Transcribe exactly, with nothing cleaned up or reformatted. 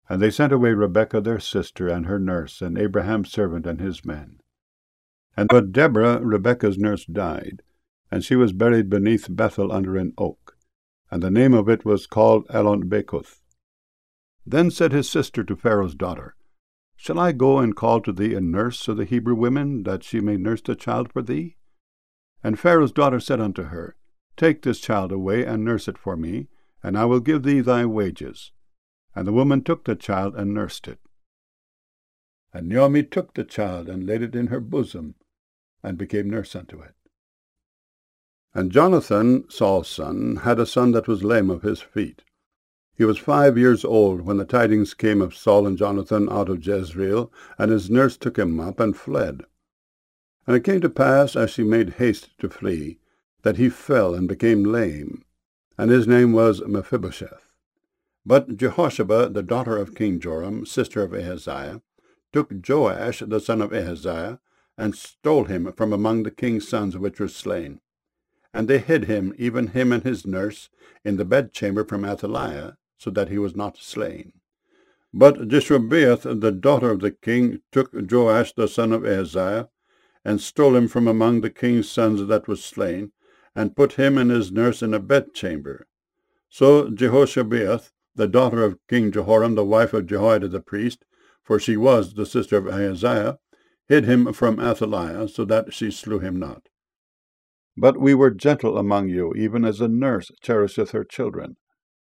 And they sent away Rebekah their sister, and her nurse, and Abraham's servant, and his men. And but Deborah, Rebekah's nurse, died, and she was buried beneath Bethel under an oak, and the name of it was called Elon-Bekoth. Then said his sister to Pharaoh's daughter, Shall I go and call to thee a nurse of the Hebrew women, that she may nurse the child for thee? And Pharaoh's daughter said unto her, Take this child away, and nurse it for me, and I will give thee thy wages. And the woman took the child and nursed it. And Naomi took the child and laid it in her bosom, and became nurse unto it. And Jonathan, Saul's son, had a son that was lame of his feet. He was five years old when the tidings came of Saul and Jonathan out of Jezreel, and his nurse took him up and fled. And it came to pass, as she made haste to flee, that he fell and became lame, and his name was Mephibosheth. But Jehosheba, the daughter of King Joram, sister of Ahaziah, took Joash the son of Ahaziah, and stole him from among the king's sons which were slain. And they hid him, even him and his nurse, in the bedchamber from Athaliah, so that he was not slain. But Jeshobeath, the daughter of the king, took Joash the son of Ahaziah, and stole him from among the king's sons that was slain, and put him and his nurse in a bedchamber. So Jehoshabeath, the daughter of King Jehoram, the wife of Jehoiada the priest, for she was the sister of Ahaziah, hid him from Athaliah, so that she slew him not. But we were gentle among you, even as a nurse cherisheth her children.